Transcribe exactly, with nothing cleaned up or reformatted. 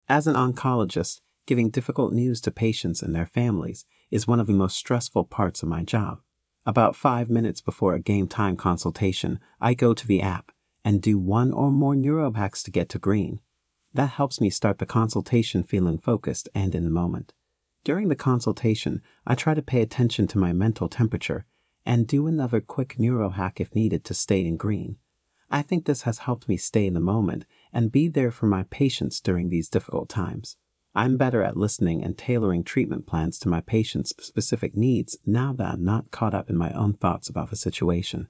As an oncologist, giving difficult news to patients and their families is one of the most stressful parts of my job. About five minutes before a game time consultation, I go to the app and do one or more neurohacks to get to green. That helps me start the consultation feeling focused and in the moment. During the consultation, I try to pay attention to my mental temperature and do another quick neurohack if needed to stay in green. I think this has helped me stay in the moment and be there for my patients during these difficult times. I'm better at listening and tailoring treatment plans to my patients' specific needs now that I'm not caught up in my own thoughts about the situation.